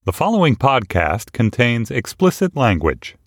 The following podcast contains explicit language.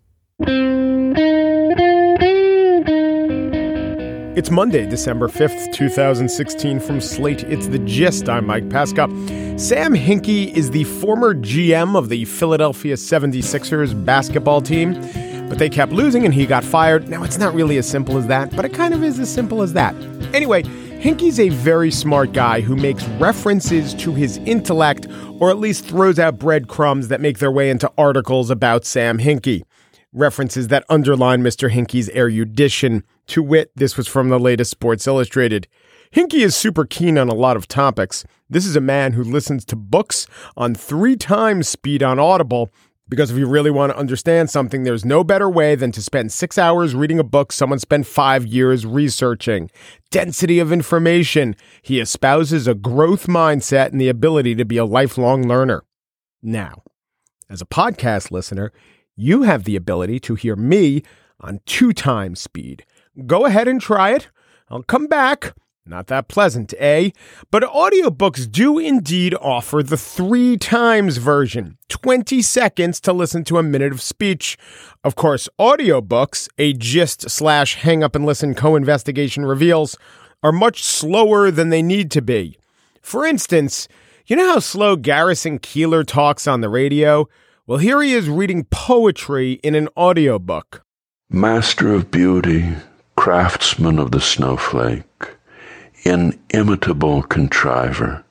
It's Monday, December 5th, 2016. From Slate, it's The Gist. I'm Mike Pesca. Sam Hinkie is the former GM of the Philadelphia 76ers basketball team, but they kept losing and he got fired. Now, it's not really as simple as that, but it kind of is as simple as that. Anyway, Hinkie's a very smart guy who makes references to his intellect, or at least throws out breadcrumbs that make their way into articles about Sam Hinkie. References that underline Mr. Hinkie's erudition. To wit, this was from the latest Sports Illustrated. Hinkie is super keen on a lot of topics. This is a man who listens to books on 3 times speed on Audible, because if you really want to understand something, there's no better way than to spend 6 hours reading a book someone spent 5 years researching. Density of information. He espouses a growth mindset and the ability to be a lifelong learner. Now, as a podcast listener, you have the ability to hear me on 2 times speed. Go ahead and try it. I'll come back. Not that pleasant, eh? But audiobooks do indeed offer the 3 times version, 20 seconds to listen to a minute of speech. Of course, audiobooks, a gist/hang up and listen co-investigation reveals, are much slower than they need to be. For instance, you know how slow Garrison Keillor talks on the radio? Well, here he is reading poetry in an audiobook. Master of beauty, craftsman of the snowflake, inimitable contriver,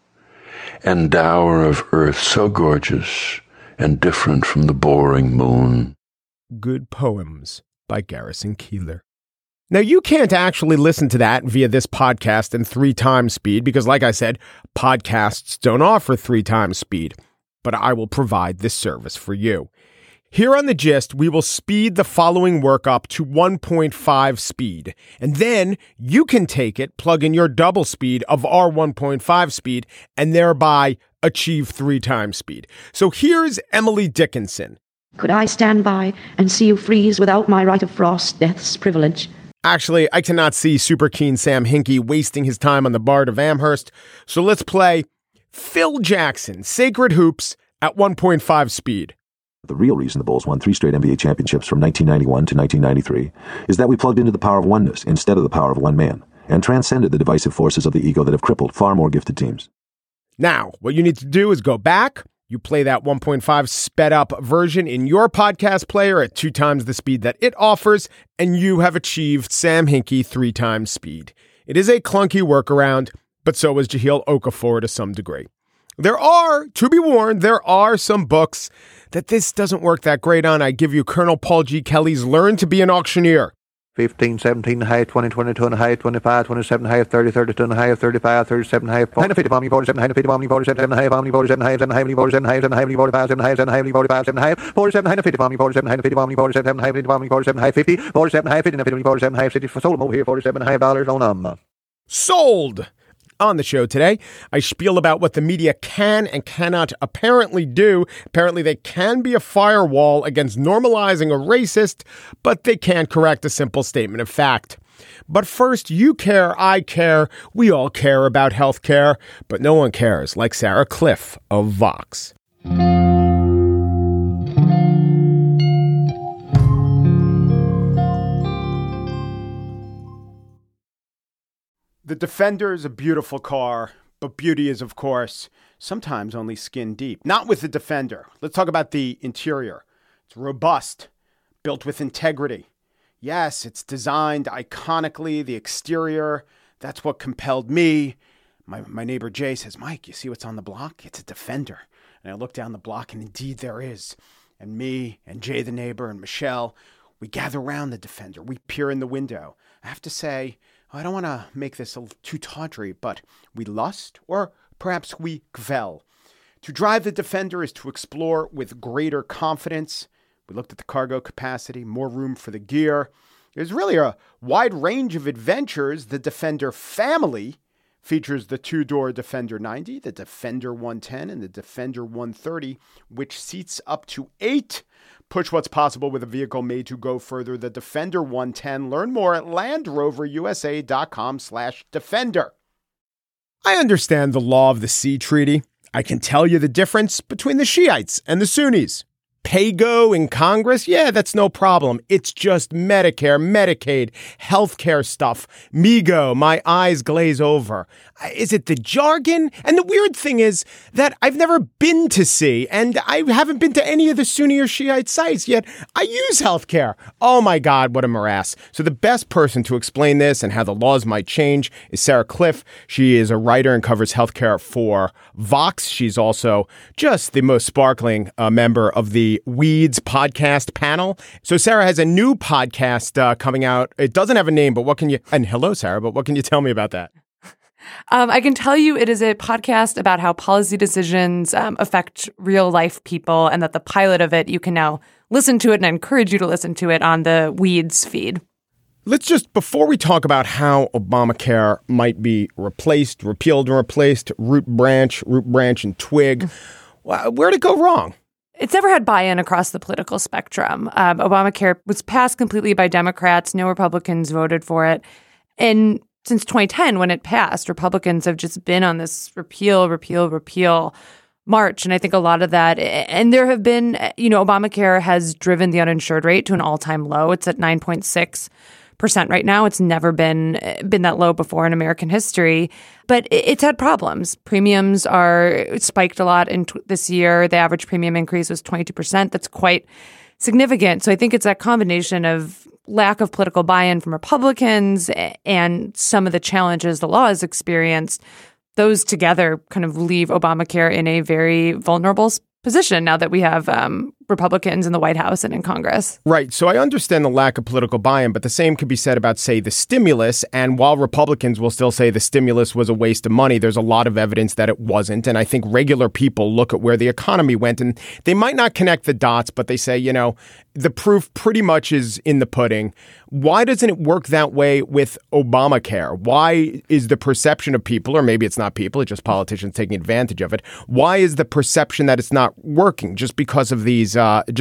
endower of earth so gorgeous and different from the boring moon. Good poems by Garrison Keillor. Now, you can't actually listen to that via this podcast in 3 times speed because, like I said, podcasts don't offer 3 times speed, but I will provide this service for you. Here on The Gist, we will speed the following work up to 1.5 speed, and then you can take it, plug in your double speed of our 1.5 speed, and thereby achieve 3 times speed. So here's Emily Dickinson. Could I stand by and see you freeze without my right of frost, death's privilege? Actually, I cannot see super keen Sam Hinkie wasting his time on the Bard of Amherst, so let's play Phil Jackson, Sacred Hoops, at 1.5 speed. The real reason the Bulls won 3 straight NBA championships from 1991 to 1993 is that we plugged into the power of oneness instead of the power of one man and transcended the divisive forces of the ego that have crippled far more gifted teams. Now, what you need to do is go back, you play that 1.5 sped up version in your podcast player at 2 times the speed that it offers, and you have achieved Sam Hinkie 3 times speed. It is a clunky workaround, but so is Jahlil Okafor to some degree. To be warned, there are some books that this doesn't work that great on. I give you Colonel Paul G. Kelly's Learn to be an Auctioneer. 15, 17, high, 20, 22, high, 25, 27, high, 30, 32, high, 35, 37, high, 50, 47, high, 50, 47, high, 47, high, 7, high, 47, high, 7, high, 45, 7, high, 7, high, 45, 7, high, 47, high, 50, 47, high, 50, 47, high, 50, 47, high, 50, 47, high, 50, 47, high, 50, sold them over here, 47 high dollars on them. Sold! On the show today, I spiel about what the media can and cannot apparently do. Apparently, they can be a firewall against normalizing a racist, but they can't correct a simple statement of fact. But first, you care, I care, we all care about healthcare, but no one cares like Sarah Cliff of Vox. The Defender is a beautiful car, but beauty is, of course, sometimes only skin deep. Not with the Defender. Let's talk about the interior. It's robust, built with integrity. Yes, it's designed iconically. The exterior, that's what compelled me. My neighbor Jay says, Mike, you see what's on the block? It's a Defender. And I look down the block, and indeed there is. And me and Jay the neighbor and Michelle, we gather around the Defender. We peer in the window. I have to say, I don't want to make this too tawdry, but we lust, or perhaps we kvel. To drive the Defender is to explore with greater confidence. We looked at the cargo capacity, more room for the gear. There's really a wide range of adventures. The Defender family features the 2-door Defender 90, the Defender 110, and the Defender 130, which seats up to 8. Push what's possible with a vehicle made to go further. The Defender 110. Learn more at LandRoverUSA.com/Defender. I understand the Law of the Sea Treaty. I can tell you the difference between the Shiites and the Sunnis. Pay-go in Congress? Yeah, that's no problem. It's just Medicare, Medicaid, healthcare stuff. Me-go, my eyes glaze over. Is it the jargon? And the weird thing is that I've never been to see, and I haven't been to any of the Sunni or Shiite sites, yet I use healthcare. Oh my God, what a morass. So the best person to explain this and how the laws might change is Sarah Kliff. She is a writer and covers healthcare for Vox. She's also just the most sparkling member of the Weeds podcast panel. So Sarah has a new podcast coming out. It doesn't have a name, but what can you, and hello, Sarah, but what can you tell me about that? I can tell you it is a podcast about how policy decisions affect real life people, and that the pilot of it, you can now listen to it, and I encourage you to listen to it on the Weeds feed. Let's just, before we talk about how Obamacare might be replaced, repealed and replaced, root branch and twig, where'd it go wrong? It's never had buy-in across the political spectrum. Obamacare was passed completely by Democrats. No Republicans voted for it. And since 2010, when it passed, Republicans have just been on this repeal march. And I think a lot of that, and there have been, Obamacare has driven the uninsured rate to an all-time low. It's at 9.6% right now. It's never been that low before in American history, but it's had problems. Premiums are spiked a lot in this year. The average premium increase was 22%. That's quite significant. So I think it's that combination of lack of political buy-in from Republicans and some of the challenges the law has experienced. Those together kind of leave Obamacare in a very vulnerable position now that we have Republicans in the White House and in Congress. Right. So I understand the lack of political buy-in, but the same could be said about, say, the stimulus. And while Republicans will still say the stimulus was a waste of money, there's a lot of evidence that it wasn't. And I think regular people look at where the economy went and they might not connect the dots, but they say, the proof pretty much is in the pudding. Why doesn't it work that way with Obamacare? Why is the perception of people, or maybe it's not people, it's just politicians taking advantage of it. Why is the perception that it's not working just because of the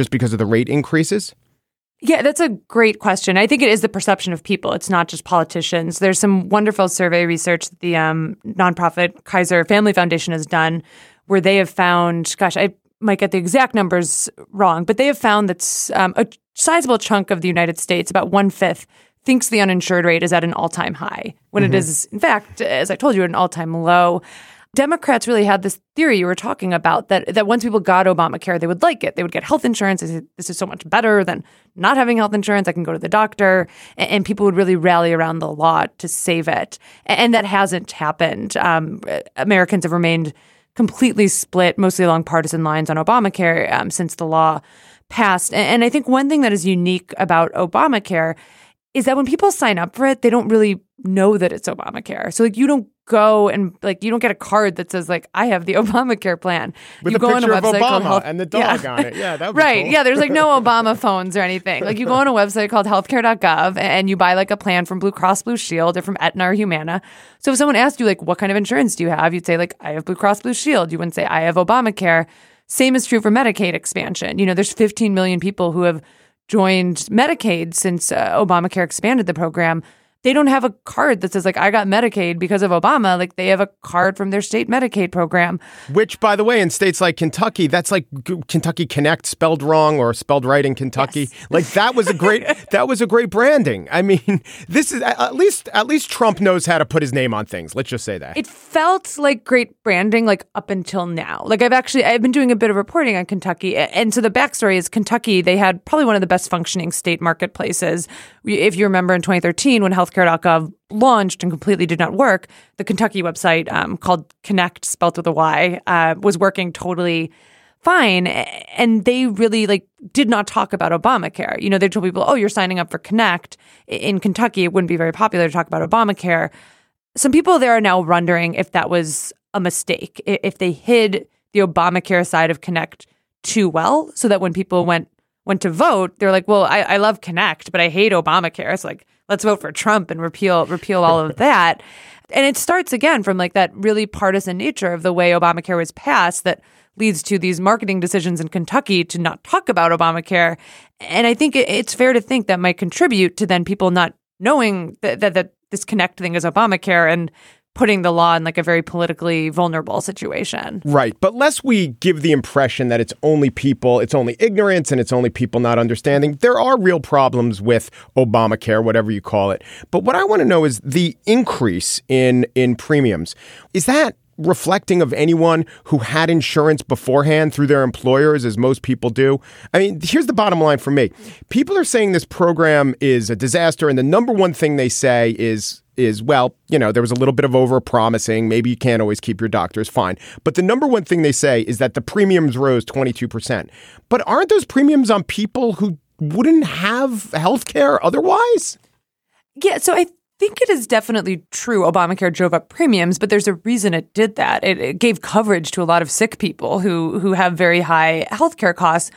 rate increases? Yeah, that's a great question. I think it is the perception of people. It's not just politicians. There's some wonderful survey research that the nonprofit Kaiser Family Foundation has done where they have found, I might get the exact numbers wrong, but they have found that a sizable chunk of the United States, about 1/5, thinks the uninsured rate is at an all-time high, when it is, in fact, as I told you, at an all-time low. Democrats really had this theory you were talking about that once people got Obamacare, they would like it. They would get health insurance. They said, this is so much better than not having health insurance. I can go to the doctor. And people would really rally around the law to save it. And that hasn't happened. Americans have remained completely split, mostly along partisan lines, on Obamacare since the law passed. And I think one thing that is unique about Obamacare is that when people sign up for it, they don't really know that it's Obamacare. So you don't go and you don't get a card that says I have the Obamacare plan. With you go on a website called Health- and the dog on it. Yeah, that would right. be cool. Yeah, there's no Obama phones or anything. You go on a website called healthcare.gov and you buy a plan from Blue Cross Blue Shield or from Aetna or Humana. So if someone asked you what kind of insurance do you have, you'd say I have Blue Cross Blue Shield. You wouldn't say I have Obamacare. Same is true for Medicaid expansion. There's 15 million people who have joined Medicaid since Obamacare expanded the program. They don't have a card that says I got Medicaid because of Obama. They have a card from their state Medicaid program. Which, by the way, in states like Kentucky, that's Kentucky Connect spelled wrong or spelled right in Kentucky. Yes. That was a great branding. I mean, this is at least Trump knows how to put his name on things. Let's just say that. It felt like great branding up until now. I've been doing a bit of reporting on Kentucky. And so the backstory is Kentucky, they had probably one of the best functioning state marketplaces. If you remember in 2013 when healthcare.gov launched and completely did not work, the Kentucky website called Connect, spelled with a Y, was working totally fine. And they really did not talk about Obamacare. They told people, oh, you're signing up for Connect. In Kentucky, it wouldn't be very popular to talk about Obamacare. Some people there are now wondering if that was a mistake, if they hid the Obamacare side of Connect too well, so that when people went to vote, they're well, I love Connect, but I hate Obamacare. It's let's vote for Trump and repeal all of that. And it starts again from that really partisan nature of the way Obamacare was passed that leads to these marketing decisions in Kentucky to not talk about Obamacare. And I think it's fair to think that might contribute to then people not knowing that this Connect thing is Obamacare and putting the law in like a very politically vulnerable situation. Right. But lest we give the impression that it's only ignorance and it's only people not understanding, there are real problems with Obamacare, whatever you call it. But what I want to know is the increase in premiums. Is that reflecting of anyone who had insurance beforehand through their employers, as most people do? I mean, here's the bottom line for me. People are saying this program is a disaster, and the number one thing they say is, well, there was a little bit of over-promising. Maybe you can't always keep your doctors, fine. But the number one thing they say is that the premiums rose 22%. But aren't those premiums on people who wouldn't have health care otherwise? Yeah, so I think it is definitely true Obamacare drove up premiums, but there's a reason it did that. It gave coverage to a lot of sick people who have very high healthcare costs.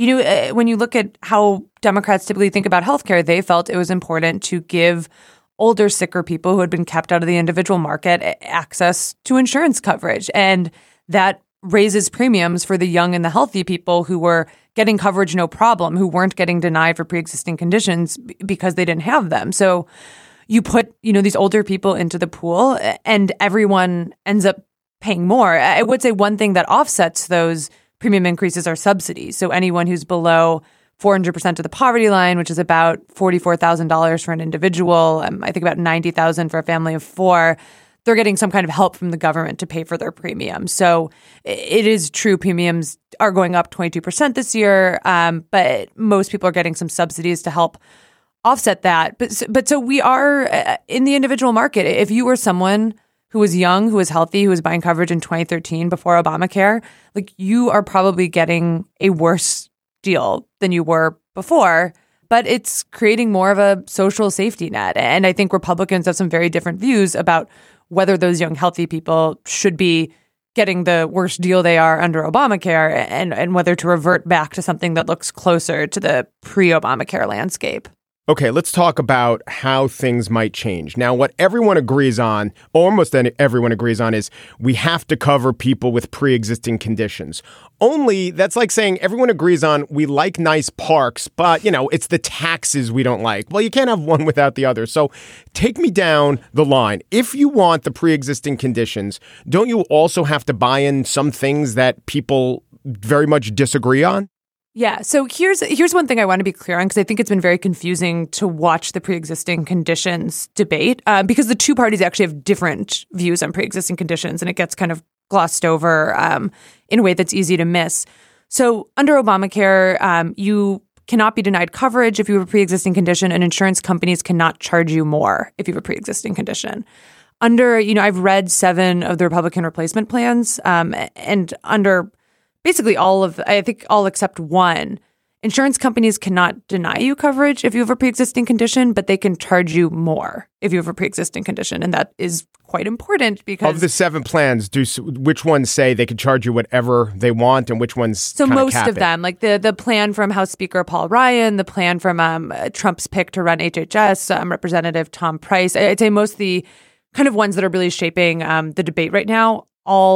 When you look at how Democrats typically think about healthcare, they felt it was important to give older, sicker people who had been kept out of the individual market access to insurance coverage. And that raises premiums for the young and the healthy people who were getting coverage no problem, who weren't getting denied for pre-existing conditions because they didn't have them. So you put, these older people into the pool and everyone ends up paying more. I would say one thing that offsets those premium increases are subsidies. So anyone who's below 400% of the poverty line, which is about $44,000 for an individual, I think about $90,000 for a family of four, they're getting some kind of help from the government to pay for their premiums. So it is true premiums are going up 22% this year, but most people are getting some subsidies to help offset that. But so we are in the individual market. If you were someone who was young, who was healthy, who was buying coverage in 2013 before Obamacare, like you are probably getting a worse deal than you were before, but it's creating more of a social safety net. And I think Republicans have some very different views about whether those young, healthy people should be getting the worst deal they are under Obamacare and whether to revert back to something that looks closer to the pre-Obamacare landscape. Okay, let's talk about how things might change. Now, what everyone agrees on, almost everyone agrees on, is we have to cover people with pre-existing conditions. Only, that's like saying everyone agrees on we like nice parks, but, it's the taxes we don't like. Well, you can't have one without the other. So take me down the line. If you want the pre-existing conditions, don't you also have to buy in some things that people very much disagree on? Yeah. So here's one thing I want to be clear on, because I think it's been very confusing to watch the pre-existing conditions debate, because the two parties actually have different views on pre-existing conditions, and it gets kind of glossed over in a way that's easy to miss. So under Obamacare, you cannot be denied coverage if you have a pre-existing condition, and insurance companies cannot charge you more if you have a pre-existing condition. Under, I've read 7 of the Republican replacement plans, and under basically all except one, insurance companies cannot deny you coverage if you have a pre-existing condition, but they can charge you more if you have a pre-existing condition. And that is quite important because of the 7 plans, which ones say they can charge you whatever they want and which ones so most of them, like the plan from House Speaker Paul Ryan, the plan from Trump's pick to run HHS, Representative Tom Price. I'd say most of the kind of ones that are really shaping the debate right now.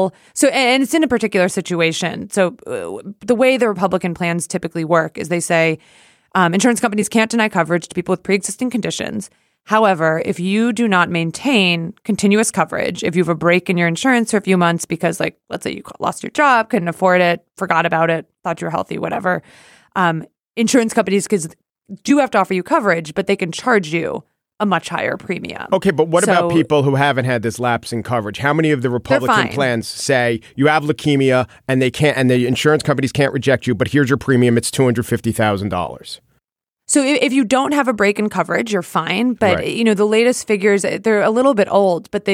And it's in a particular situation. So the way the Republican plans typically work is they say insurance companies can't deny coverage to people with pre-existing conditions. However, if you do not maintain continuous coverage, if you have a break in your insurance for a few months because, like, let's say you lost your job, couldn't afford it, forgot about it, thought you were healthy, whatever, insurance companies do have to offer you coverage, but they can charge you a much higher premium. Okay, but what about people who haven't had this lapse in coverage? How many of the Republican plans say you have leukemia and the insurance companies can't reject you, but here's your premium, it's $250,000? So if you don't have a break in coverage, you're fine. But, right. The latest figures, they're a little bit old, but they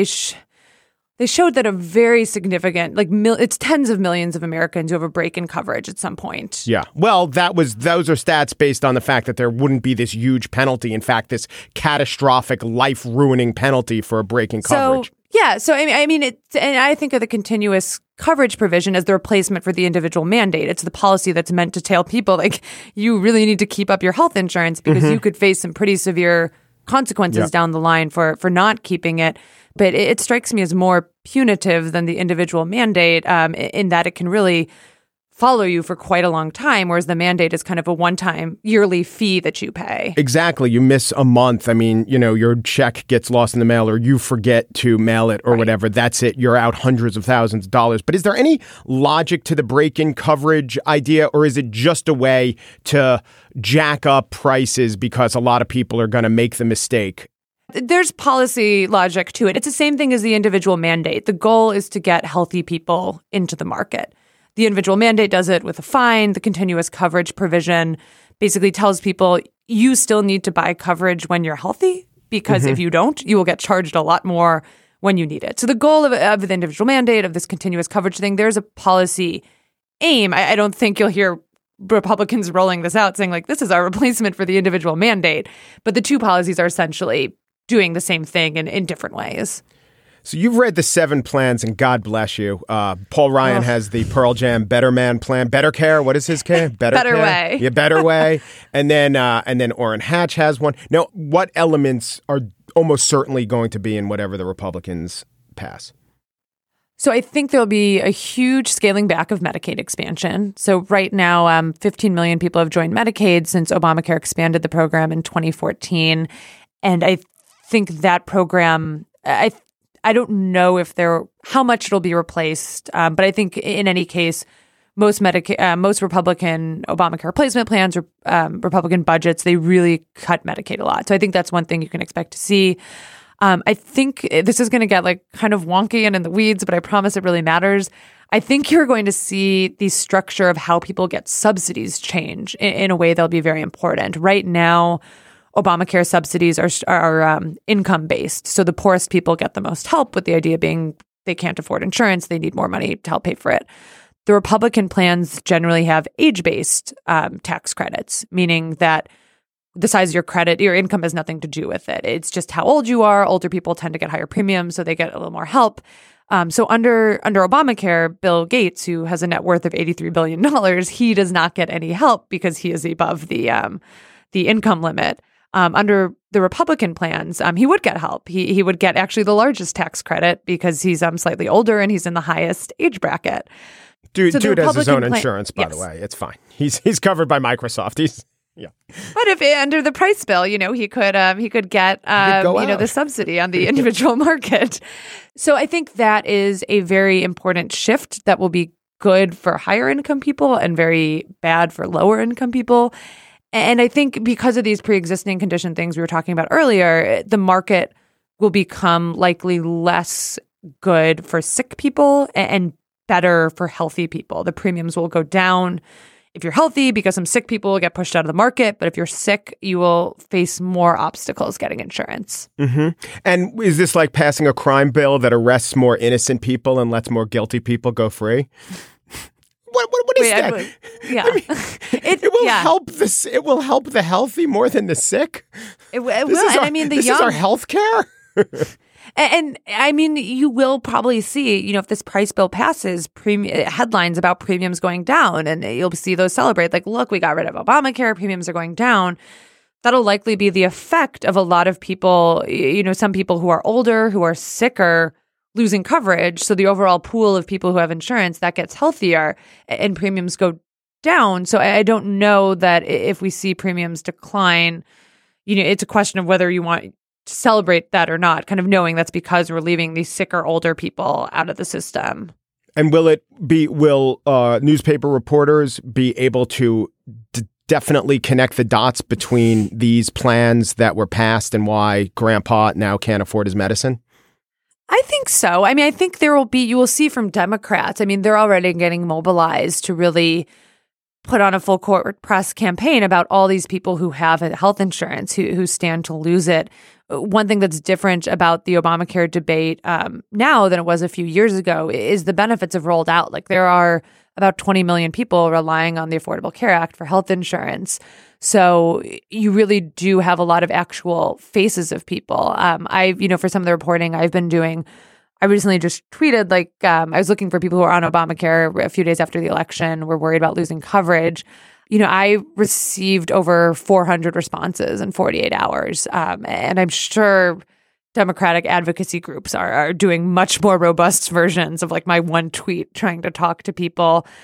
showed that a very significant, it's tens of millions of Americans who have a break in coverage at some point. Yeah. Well, those are stats based on the fact that there wouldn't be this huge penalty. In fact, this catastrophic, life-ruining penalty for a break in coverage. So I mean, and I think of the continuous coverage provision as the replacement for the individual mandate. It's the policy that's meant to tell people, like, you really need to keep up your health insurance because you could face some pretty severe consequences down the line for not keeping it. But it strikes me as more punitive than the individual mandate in that it can really follow you for quite a long time, whereas the mandate is kind of a one-time yearly fee that you pay. Exactly. You miss a month. I mean, your check gets lost in the mail or you forget to mail it or whatever. That's it. You're out hundreds of thousands of dollars. But is there any logic to the break-in coverage idea, or is it just a way to jack up prices because a lot of people are going to make the mistake? There's policy logic to it. It's the same thing as the individual mandate. The goal is to get healthy people into the market. The individual mandate does it with a fine. The continuous coverage provision basically tells people you still need to buy coverage when you're healthy, because if you don't, you will get charged a lot more when you need it. So the goal of the individual mandate, of this continuous coverage thing, there's a policy aim. I don't think you'll hear Republicans rolling this out saying, like, this is our replacement for the individual mandate. But the two policies are essentially doing the same thing in different ways. So you've read the 7 plans, and God bless you. Paul Ryan has the Pearl Jam Better Man plan. Better Care. What is his care? Better Way. Yeah, Better Way. And then Orrin Hatch has one. Now, what elements are almost certainly going to be in whatever the Republicans pass? So I think there'll be a huge scaling back of Medicaid expansion. So right now, 15 million people have joined Medicaid since Obamacare expanded the program in 2014. And I think that program, I don't know how much it'll be replaced, but I think in any case, most Republican Obamacare replacement plans or Republican budgets, they really cut Medicaid a lot. So I think that's one thing you can expect to see. I think this is going to get kind of wonky and in the weeds, but I promise it really matters. I think you're going to see the structure of how people get subsidies change in a way that'll be very important. Right now, Obamacare subsidies are income-based. So the poorest people get the most help, with the idea being they can't afford insurance. They need more money to help pay for it. The Republican plans generally have age-based tax credits, meaning that the size of your credit, your income has nothing to do with it. It's just how old you are. Older people tend to get higher premiums, so they get a little more help. So under Obamacare, Bill Gates, who has a net worth of $83 billion, he does not get any help because he is above the income limit. Under the Republican plans, he would get help. He would get actually the largest tax credit because he's slightly older and he's in the highest age bracket. Dude has his own insurance, by the way. It's fine. He's covered by Microsoft. But if under the price bill, he could get the subsidy on the individual market. So I think that is a very important shift that will be good for higher income people and very bad for lower income people. And I think because of these pre-existing condition things we were talking about earlier, the market will become likely less good for sick people and better for healthy people. The premiums will go down if you're healthy because some sick people will get pushed out of the market. But if you're sick, you will face more obstacles getting insurance. Mm-hmm. And is this like passing a crime bill that arrests more innocent people and lets more guilty people go free? What is that? It will help this. It will help the healthy more than the sick. It will. This is our health care. And I mean, you will probably see, if this price bill passes, headlines about premiums going down, and you'll see those celebrate. Like, look, we got rid of Obamacare. Premiums are going down. That'll likely be the effect of a lot of people. Some people who are older, who are sicker, losing coverage. So the overall pool of people who have insurance, that gets healthier and premiums go down. So I don't know that if we see premiums decline, it's a question of whether you want to celebrate that or not, kind of knowing that's because we're leaving these sicker, older people out of the system. And will newspaper reporters be able to definitely connect the dots between these plans that were passed and why Grandpa now can't afford his medicine? I think so. I mean, I think you will see from Democrats, they're already getting mobilized to really put on a full court press campaign about all these people who have health insurance, who stand to lose it. One thing that's different about the Obamacare debate now than it was a few years ago is the benefits have rolled out. Like, there are about 20 million people relying on the Affordable Care Act for health insurance. So you really do have a lot of actual faces of people. For some of the reporting I've been doing, I recently just tweeted, I was looking for people who are on Obamacare a few days after the election, were worried about losing coverage. I received over 400 responses in 48 hours. And I'm sure Democratic advocacy groups are doing much more robust versions of my one tweet trying to talk to people.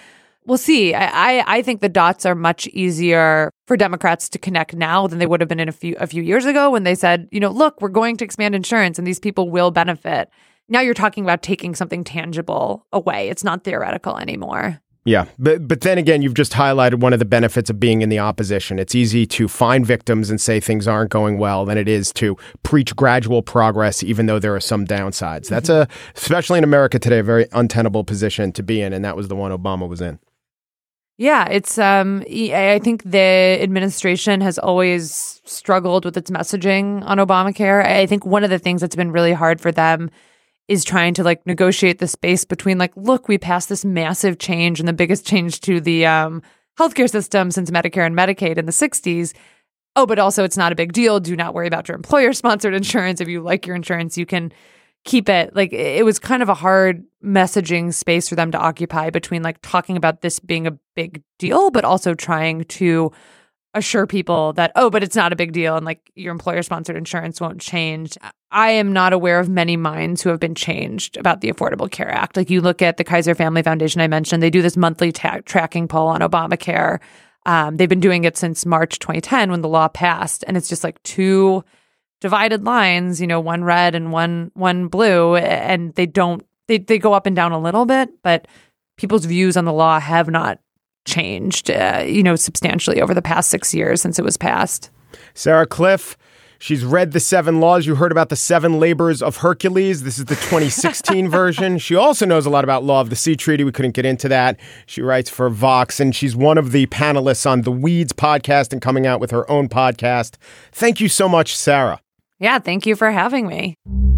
We'll see. I think the dots are much easier for Democrats to connect now than they would have been in a few years ago when they said, look, we're going to expand insurance and these people will benefit. Now you're talking about taking something tangible away. It's not theoretical anymore. Yeah, but then again, you've just highlighted one of the benefits of being in the opposition. It's easy to find victims and say things aren't going well than it is to preach gradual progress, even though there are some downsides. That's especially in America today, a very untenable position to be in, and that was the one Obama was in. Yeah, it's I think the administration has always struggled with its messaging on Obamacare. I think one of the things that's been really hard for them is trying to negotiate the space between look, we passed this massive change and the biggest change to the healthcare system since Medicare and Medicaid in the 60s. Oh, but also it's not a big deal. Do not worry about your employer-sponsored insurance. If you like your insurance, you can keep it. It was kind of a hard messaging space for them to occupy between talking about this being a big deal, but also trying to assure people that, oh, but it's not a big deal and your employer-sponsored insurance won't change. I am not aware of many minds who have been changed about the Affordable Care Act. You look at the Kaiser Family Foundation I mentioned, they do this monthly tracking poll on Obamacare. They've been doing it since March 2010 when the law passed, and it's just two divided lines, one red and one blue, and they go up and down a little bit, but people's views on the law have not changed, substantially over the past 6 years since it was passed. Sarah Kliff, she's read the 7 laws. You heard about the 7 labors of Hercules. This is the 2016 version. She also knows a lot about Law of the Sea Treaty. We couldn't get into that. She writes for Vox, and she's one of the panelists on the Weeds podcast and coming out with her own podcast. Thank you so much, Sarah. Yeah, thank you for having me.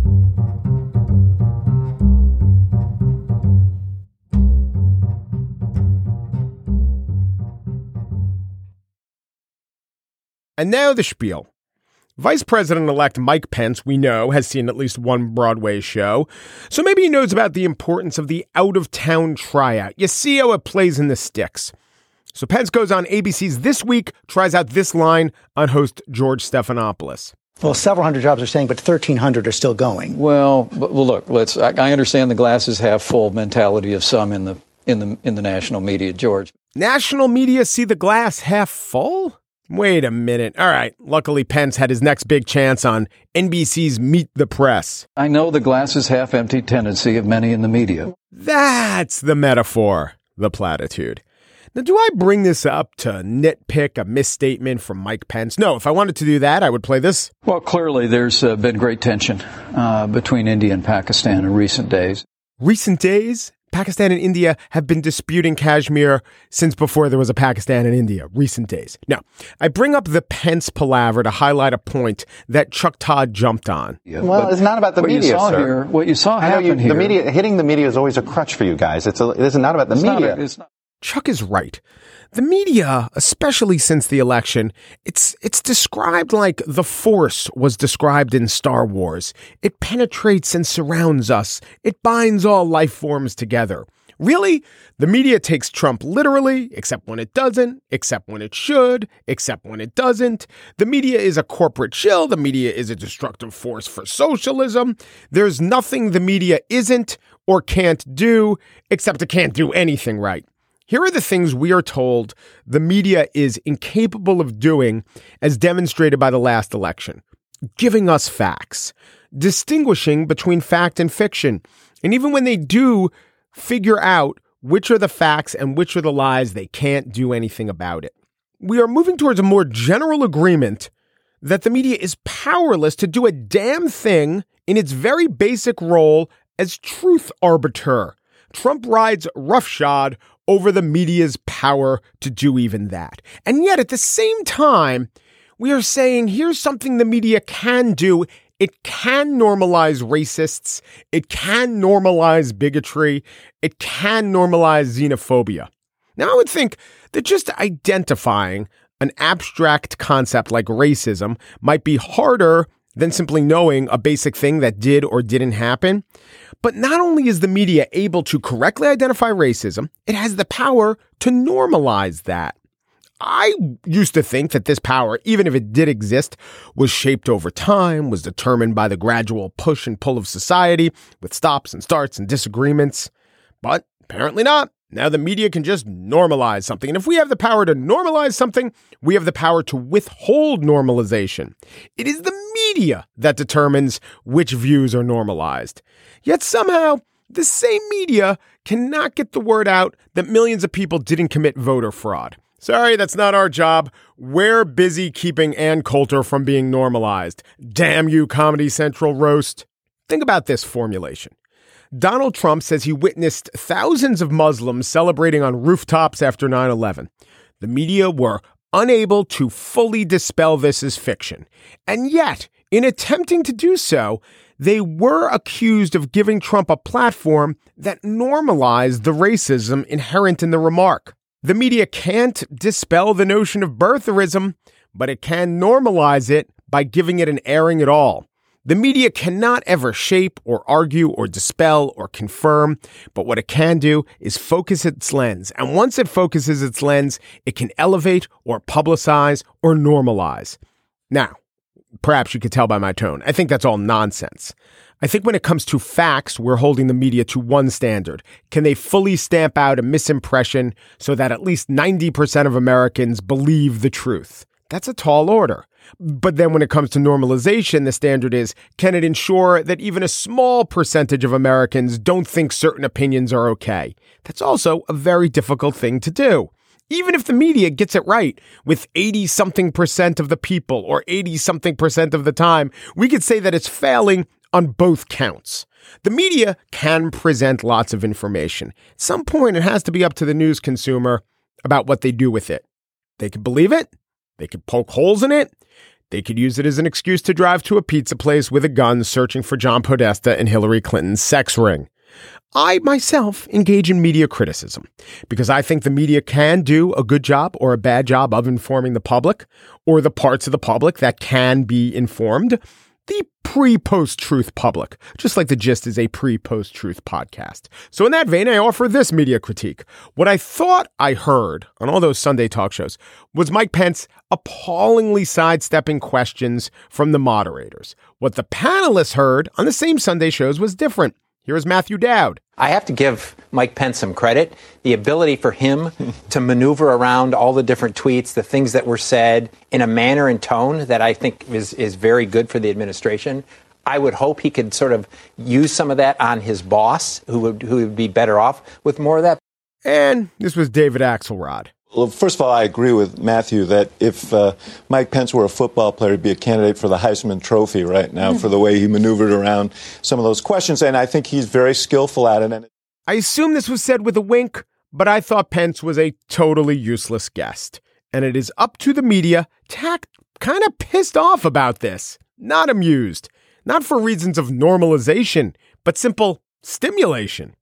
And now the spiel. Vice President-elect Mike Pence, we know, has seen at least one Broadway show, so maybe he knows about the importance of the out-of-town tryout. You see how it plays in the sticks. So Pence goes on ABC's This Week, tries out this line on host George Stephanopoulos. Well, several hundred jobs are staying, but 1,300 are still going. Well, look, I understand the glass is half full mentality of some in the national media, George. National media see the glass half full? Wait a minute. All right. Luckily, Pence had his next big chance on NBC's Meet the Press. I know the glass is half empty tendency of many in the media. That's the metaphor, the platitude. Now, do I bring this up to nitpick a misstatement from Mike Pence? No, if I wanted to do that, I would play this. Well, clearly there's been great tension between India and Pakistan in recent days. Recent days? Pakistan and India have been disputing Kashmir since before there was a Pakistan and India. Recent days. Now, I bring up the Pence palaver to highlight a point that Chuck Todd jumped on. Yeah, well, it's not about the media, sir. What you saw happen here. The media, hitting the media is always a crutch for you guys. This is not about the media. Chuck is right. The media, especially since the election, it's described like the Force was described in Star Wars. It penetrates and surrounds us. It binds all life forms together. Really? The media takes Trump literally, except when it doesn't, except when it should, except when it doesn't. The media is a corporate shill. The media is a destructive force for socialism. There's nothing the media isn't or can't do, except it can't do anything right. Here are the things we are told the media is incapable of doing, as demonstrated by the last election. Giving us facts, distinguishing between fact and fiction, and even when they do figure out which are the facts and which are the lies, they can't do anything about it. We are moving towards a more general agreement that the media is powerless to do a damn thing in its very basic role as truth arbiter. Trump rides roughshod over the media's power to do even that. And yet, at the same time, we are saying, here's something the media can do. It can normalize racists. It can normalize bigotry. It can normalize xenophobia. Now, I would think that just identifying an abstract concept like racism might be harder than simply knowing a basic thing that did or didn't happen. But not only is the media able to correctly identify racism, it has the power to normalize that. I used to think that this power, even if it did exist, was shaped over time, was determined by the gradual push and pull of society with stops and starts and disagreements. But apparently not. Now the media can just normalize something. And if we have the power to normalize something, we have the power to withhold normalization. It is the media that determines which views are normalized. Yet somehow, the same media cannot get the word out that millions of people didn't commit voter fraud. Sorry, that's not our job. We're busy keeping Ann Coulter from being normalized. Damn you, Comedy Central roast. Think about this formulation. Donald Trump says he witnessed thousands of Muslims celebrating on rooftops after 9/11. The media were unable to fully dispel this as fiction. And yet, in attempting to do so, they were accused of giving Trump a platform that normalized the racism inherent in the remark. The media can't dispel the notion of birtherism, but it can normalize it by giving it an airing at all. The media cannot ever shape or argue or dispel or confirm, but what it can do is focus its lens. And once it focuses its lens, it can elevate or publicize or normalize. Now, perhaps you could tell by my tone, I think that's all nonsense. I think when it comes to facts, we're holding the media to one standard. Can they fully stamp out a misimpression so that at least 90% of Americans believe the truth? That's a tall order. But then when it comes to normalization, the standard is, can it ensure that even a small percentage of Americans don't think certain opinions are okay? That's also a very difficult thing to do. Even if the media gets it right with 80-something% of the people or 80-something% of the time, we could say that it's failing on both counts. The media can present lots of information. At some point, it has to be up to the news consumer about what they do with it. They could believe it. They could poke holes in it. They could use it as an excuse to drive to a pizza place with a gun searching for John Podesta and Hillary Clinton's sex ring. I myself engage in media criticism because I think the media can do a good job or a bad job of informing the public, or the parts of the public that can be informed. The pre-post-truth public, just like The Gist is a pre-post-truth podcast. So in that vein, I offer this media critique. What I thought I heard on all those Sunday talk shows was Mike Pence appallingly sidestepping questions from the moderators. What the panelists heard on the same Sunday shows was different. Here is Matthew Dowd. I have to give Mike Pence some credit. The ability for him to maneuver around all the different tweets, the things that were said in a manner and tone that I think is very good for the administration. I would hope he could sort of use some of that on his boss, who would be better off with more of that. And this was David Axelrod. Well, first of all, I agree with Matthew that if Mike Pence were a football player, he'd be a candidate for the Heisman Trophy right now for the way he maneuvered around some of those questions. And I think he's very skillful at it. And I assume this was said with a wink, but I thought Pence was a totally useless guest. And it is up to the media to act kind of pissed off about this. Not amused. Not for reasons of normalization, but simple stimulation.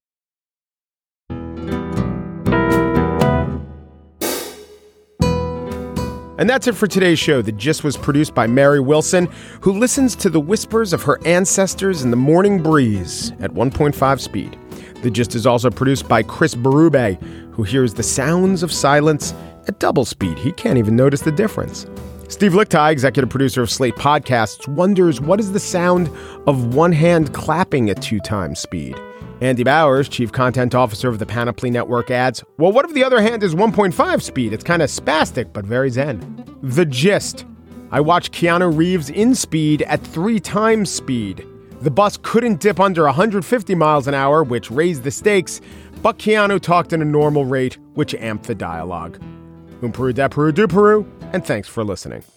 And that's it for today's show. The Gist was produced by Mary Wilson, who listens to the whispers of her ancestors in the morning breeze at 1.5 speed. The Gist is also produced by Chris Berube, who hears the sounds of silence at double speed. He can't even notice the difference. Steve Lichtai, executive producer of Slate Podcasts, wonders what is the sound of one hand clapping at 2 times speed. Andy Bowers, chief content officer of the Panoply Network, adds, well, what if the other hand is 1.5 speed? It's kind of spastic, but very zen. The Gist. I watched Keanu Reeves in Speed at 3 times speed. The bus couldn't dip under 150 miles an hour, which raised the stakes, but Keanu talked at a normal rate, which amped the dialogue. Peru, and thanks for listening.